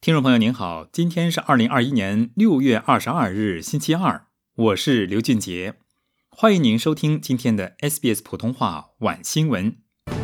听众朋友您好，今天是2021年6月22日星期二，我是刘俊杰，欢迎您收听今天的 SBS 普通话晚新闻。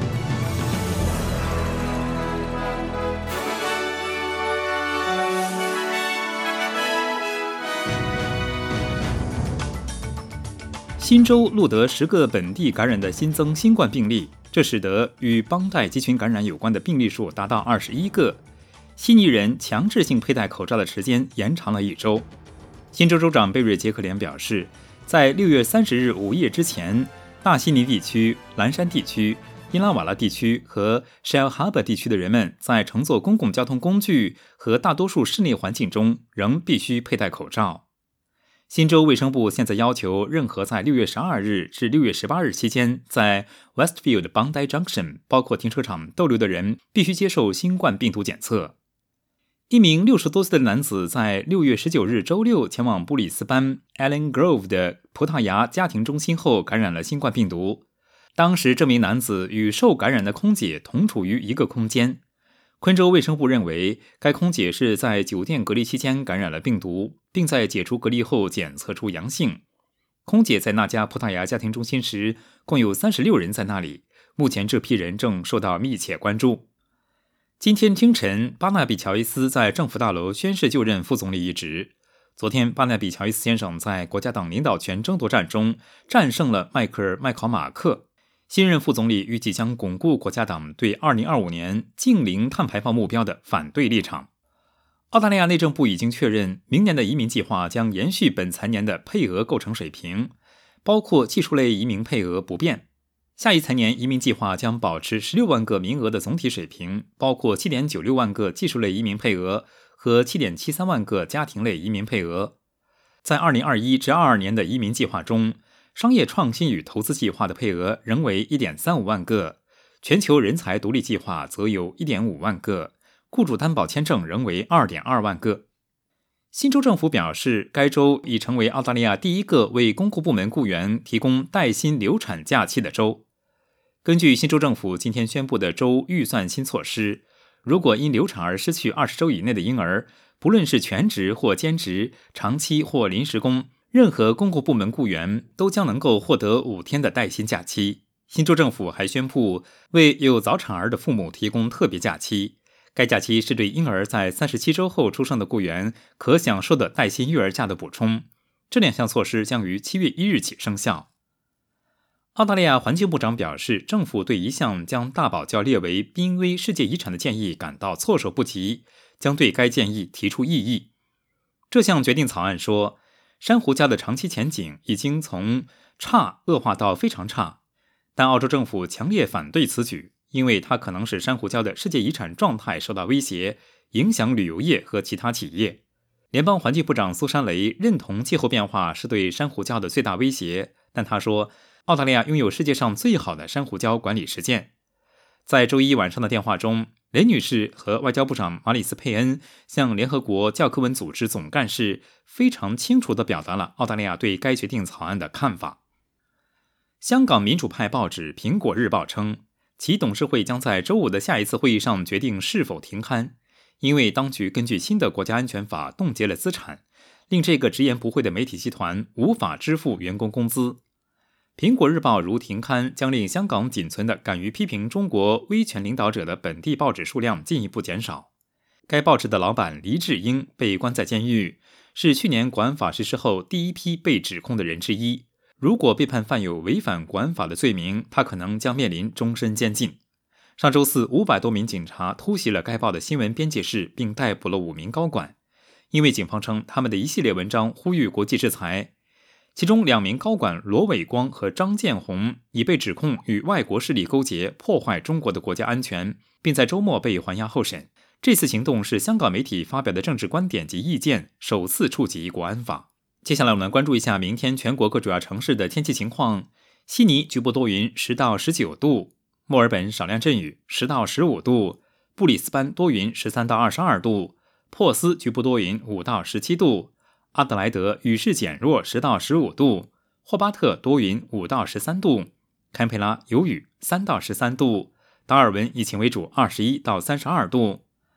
新州录得10个本地感染的新增新冠病例，这使得与邦代集群感染有关的病例数达到21个。悉尼人强制性佩戴口罩的时间延长了1周。新州州长贝瑞·杰克连表示，在6月30日午夜之前，大悉尼地区、蓝山地区、伊拉瓦拉地区和 Shellharbour 地区的人们在乘坐公共交通工具和大多数室内环境中仍必须佩戴口罩。新州卫生部现在要求任何在6月12日至6月18日期间在 Westfield Bondi Junction 包括停车场逗留的人必须接受新冠病毒检测。一名60多岁的男子在6月19日周六前往布里斯班 Allen Grove 的葡萄牙家庭中心后感染了新冠病毒。当时这名男子与受感染的空姐同处于一个空间。昆州卫生部认为该空姐是在酒店隔离期间感染了病毒，并在解除隔离后检测出阳性。空姐在那家葡萄牙家庭中心时，共有36人在那里，目前这批人正受到密切关注。今天清晨，巴纳比·乔伊斯在政府大楼宣誓就任副总理一职。昨天，巴纳比·乔伊斯先生在国家党领导权争夺战中战胜了迈克尔·麦考马克。新任副总理预计将巩固国家党对2025年净零碳排放目标的反对立场。澳大利亚内政部已经确认，明年的移民计划将延续本财年的配额构成水平，包括技术类移民配额不变。下一财年移民计划将保持16万个名额的总体水平，包括 7.96 万个技术类移民配额和 7.73 万个家庭类移民配额。在2021至22年的移民计划中，商业创新与投资计划的配额仍为 1.35 万个，全球人才独立计划则有 1.5 万个，雇主担保签证仍为 2.2 万个。新州政府表示，该州已成为澳大利亚第一个为公共部门雇员提供带薪流产假期的州。根据新州政府今天宣布的州预算新措施，如果因流产而失去20周以内的婴儿，不论是全职或兼职、长期或临时工，任何公共部门雇员都将能够获得5天的带薪假期。新州政府还宣布为有早产儿的父母提供特别假期，该假期是对婴儿在37周后出生的雇员可享受的带薪育儿假的补充。这2项措施将于7月1日起生效。澳大利亚环境部长表示，政府对一项将大堡礁列为濒危世界遗产的建议感到措手不及，将对该建议提出异议。这项决定草案说，珊瑚礁的长期前景已经从差恶化到非常差，但澳洲政府强烈反对此举，因为它可能使珊瑚礁的世界遗产状态受到威胁，影响旅游业和其他企业。联邦环境部长苏珊雷认同气候变化是对珊瑚礁的最大威胁，但他说澳大利亚拥有世界上最好的珊瑚礁管理实践。在周一晚上的电话中，雷女士和外交部长马里斯·佩恩向联合国教科文组织总干事非常清楚地表达了澳大利亚对该决定草案的看法。香港民主派报纸《苹果日报》称，其董事会将在周五的下一次会议上决定是否停刊，因为当局根据新的国家安全法冻结了资产，令这个直言不讳的媒体集团无法支付员工工资。苹果日报如停刊，将令香港仅存的敢于批评中国威权领导者的本地报纸数量进一步减少。该报纸的老板黎智英被关在监狱，是去年国安法实施后第一批被指控的人之一。如果被判犯有违反国安法的罪名，他可能将面临终身监禁。上周四，500多名警察突袭了该报的新闻编辑室，并逮捕了5名高管，因为警方称他们的一系列文章呼吁国际制裁。其中2名高管罗伟光和张建宏已被指控与外国势力勾结，破坏中国的国家安全，并在周末被还押候审。这次行动是香港媒体发表的政治观点及意见首次触及国安法。接下来我们关注一下明天全国各主要城市的天气情况。悉尼局部多云10到19度，墨尔本少量阵雨10到15度，布里斯班多云13到22度，珀斯局部多云5到17度，阿德莱德雨势减弱10到15度，霍巴特多云5到13度，堪培拉有雨3到13度，达尔文以晴为主21到32度。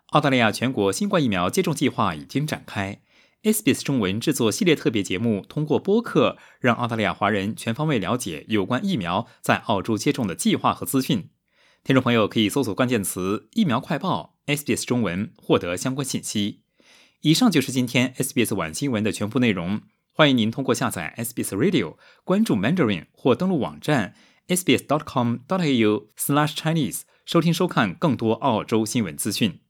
澳大利亚全国新冠疫苗接种计划已经展开。SBS 中文制作系列特别节目，通过播客让澳大利亚华人全方位了解有关疫苗在澳洲接种的计划和资讯。听众朋友可以搜索关键词疫苗快报 SBS 中文获得相关信息。以上就是今天 SBS 晚新闻的全部内容，欢迎您通过下载 SBS Radio 关注 Mandarin 或登录网站 sbs.com.au/Chinese 收听收看更多澳洲新闻资讯。